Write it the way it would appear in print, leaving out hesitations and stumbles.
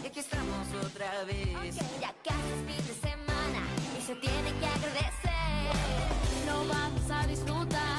y aquí estamos otra vez. Ya casi es fin de semana y se tiene que agradecer. Lo vamos a disfrutar.